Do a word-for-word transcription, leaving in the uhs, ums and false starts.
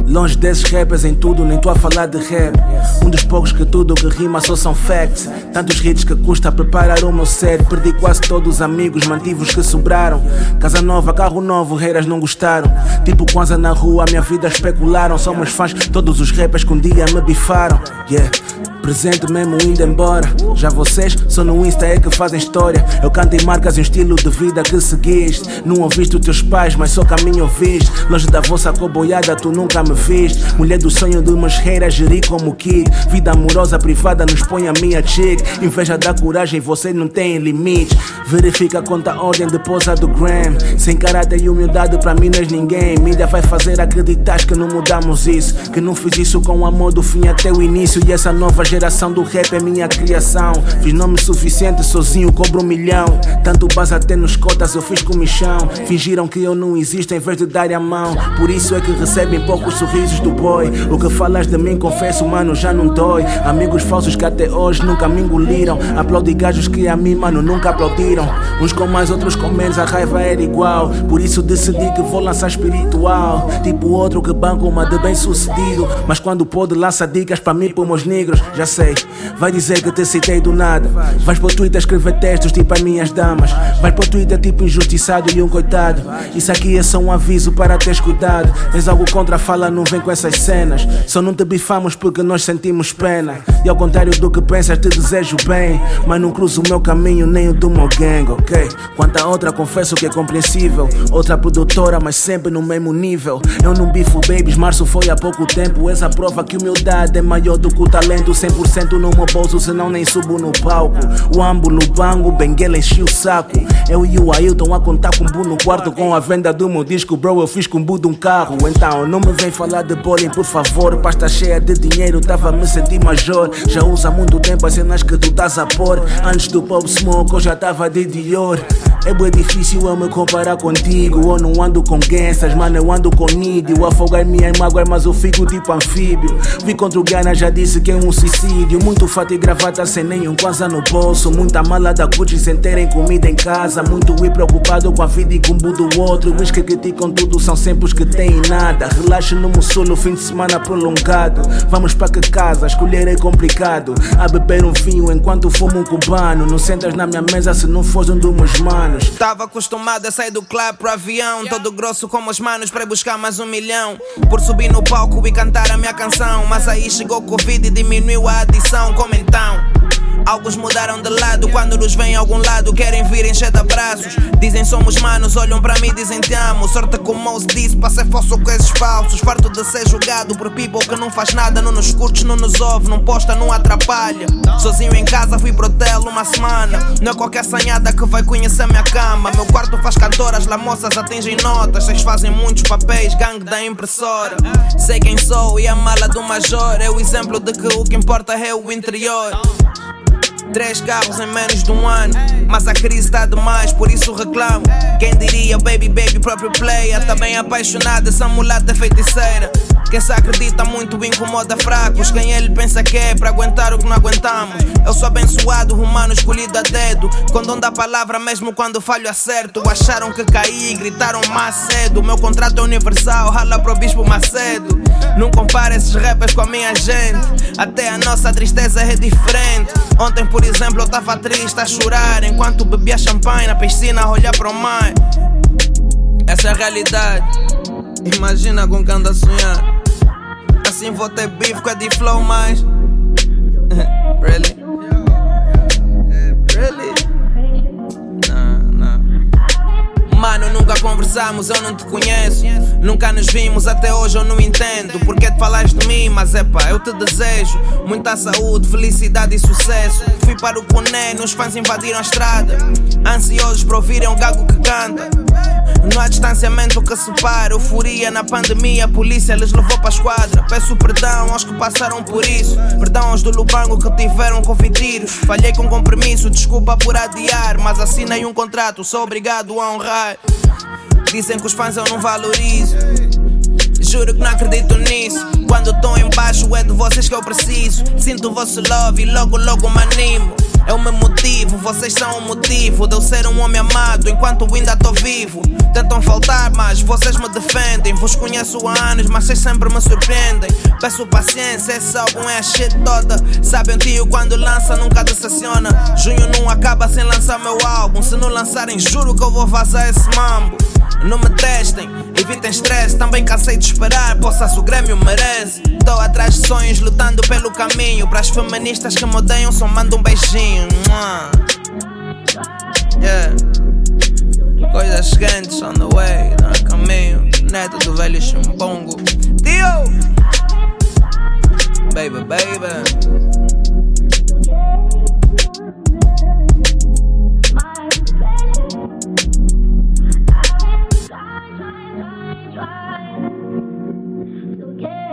Longe desses rappers em tudo, nem tô a falar de rap. Um dos poucos que tudo que rima só são facts. Tantos hits que custa preparar o meu set. Perdi quase todos os amigos, mantive os que sobraram. Casa nova, carro novo, reiras não gostaram. Tipo Kwanzaa na rua, minha vida especularam. São meus fãs, todos os rappers que um dia me bifaram. Yeah. Presente mesmo indo embora. Já vocês só no Insta é que fazem história. Eu canto em marcas e um estilo de vida que seguiste. Não ouviste os teus pais, mas só caminho ouviste. Longe da vossa coboiada tu nunca me viste. Mulher do sonho de umas reiras, geri como kid. Vida amorosa privada nos põe a minha chick. Inveja da coragem, vocês não têm limites. Verifica quanta ordem de posa do gram. Sem caráter e humildade pra mim não és ninguém. Mídia vai fazer acreditar que não mudamos isso. Que não fiz isso com amor do fim até o início. E essa nova geração do rap é minha criação. Fiz nome suficiente, sozinho cobro um milhão. Tanto base até nos cotas eu fiz comichão. Fingiram que eu não existo em vez de dar a mão. Por isso é que recebem poucos sorrisos do boy. O que falas de mim, confesso, mano, já não dói. Amigos falsos que até hoje nunca me engoliram. Aplaudi gajos que a mim, mano, nunca aplaudiram. Uns com mais, outros com menos, a raiva era igual. Por isso decidi que vou lançar espiritual. Tipo outro que banca uma de bem sucedido. Mas quando pode lança dicas para mim, por meus negros. Já sei, vai dizer que te citei do nada. Vais para o Twitter escrever textos tipo as minhas damas. Vais para o Twitter tipo injustiçado e um coitado. Isso aqui é só um aviso para teres cuidado. Tens algo contra a fala, não vem com essas cenas. Só não te bifamos porque nós sentimos pena. E ao contrário do que pensas, te desejo bem. Mas não cruzo o meu caminho nem o do meu gang, ok? Quanto a outra, confesso que é compreensível. Outra produtora, mas sempre no mesmo nível. Eu não bifo babies, março foi há pouco tempo. Essa prova que humildade é maior do que o talento. cem por cento no meu bolso, senão nem subo no palco. O ambo no bango, Benguela enchi o saco. Eu e o Ailton a contar com bu no quarto. Com a venda do meu disco, bro, eu fiz com bu de um carro. Então não me vem falar de bowling, por favor. Pasta cheia de dinheiro, tava a me sentir major. Já usa muito tempo as cenas que tu estás a pôr. Antes do Pop Smoke eu já tava de Dior. É bem difícil eu me comparar contigo. Eu não ando com gangsters, mano, eu ando com nídio. Afogar minha mágoa, mas eu fico tipo anfíbio. Vi contra o Gana, já disse que é um suicídio. Muito fato e gravata sem nenhum Kwanzaa no bolso. Muita mala da Gucci sem terem comida em casa. Muito e preocupado com a vida e com o do outro. Os que criticam tudo são sempre os que têm nada. Relaxe no Mussulo, fim de semana prolongado. Vamos para que casa, escolher é complicado. A beber um vinho enquanto fumo um cubano. Não sentas na minha mesa se não fores um dos meus manos. Tava acostumado a sair do club pro avião. Todo grosso como os manos pra ir buscar mais um milhão. Por subir no palco e cantar a minha canção. Mas aí chegou o Covid e diminuiu a adição. Como então? Alguns mudaram de lado, quando nos vem a algum lado querem vir encher de abraços. Dizem somos manos, olham pra mim e dizem te amo. Sorte como Mouse disse, pra ser falso com esses falsos. Farto de ser julgado por people que não faz nada. Não nos curte, não nos ouve, não posta, não atrapalha. Sozinho em casa fui pro hotel uma semana. Não é qualquer sanhada que vai conhecer minha cama. Meu quarto faz cantoras, lá moças atingem notas. Vocês fazem muitos papéis, gangue da impressora. Sei quem sou e a mala do major é o exemplo de que o que importa é o interior. Três carros em menos de um ano, mas a crise tá demais, por isso reclamo. Quem diria, baby, baby, próprio player. Tá bem apaixonada, essa mulata feiticeira. Quem se acredita muito incomoda fracos. Quem ele pensa que é pra aguentar o que não aguentamos. Eu sou abençoado, humano escolhido a dedo. Com dom da palavra mesmo quando falho acerto. Acharam que caí e gritaram mais cedo. Meu contrato é universal, rala pro Bispo Macedo. Não compara esses rappers com a minha gente. Até a nossa tristeza é diferente. Ontem, por exemplo, eu tava triste a chorar enquanto bebia champanhe na piscina a olhar para o mar. Essa é a realidade. Imagina com quem anda a sonhar. Assim vou ter beef com a D-Flow mais. Really? Really? Não, não. Mano, nunca conversamos, eu não te conheço. Nunca nos vimos, até hoje eu não entendo porque te falaste de mim, mas é pá, eu te desejo muita saúde, felicidade e sucesso. Fui para o Puné, nos fãs invadiram a estrada, ansiosos para ouvirem um gago que canta. Não há distanciamento que separe. Euforia na pandemia, a polícia lhes levou para a esquadra. Peço perdão aos que passaram por isso. Perdão aos do Lubango que tiveram Covid tiros. Falhei com compromisso, desculpa por adiar, mas assinei um contrato, sou obrigado a honrar. Dizem que os fãs eu não valorizo. juro que não acredito nisso. Quando tô em baixo é de vocês que eu preciso. Sinto o vosso love e logo logo me animo. É o meu motivo, vocês são o motivo de eu ser um homem amado enquanto ainda tô vivo. Tentam faltar, mas vocês me defendem. Vos conheço há anos, mas vocês sempre me surpreendem. Peço paciência, esse álbum é a shit toda. Sabem o tio quando lança nunca decepciona. Junho não acaba sem lançar meu álbum. Se não lançarem juro que eu vou vazar esse mambo. Não me testem, evitem stress. Também cansei de esperar, poça-se o Grêmio merece. Tô atrás de sonhos, lutando pelo caminho. Para as feministas que me odeiam só mando um beijinho. Yeah. Coisas quentes on the way, tá a caminho. Neto do velho chumbongo. Tio! Baby, baby. Yeah.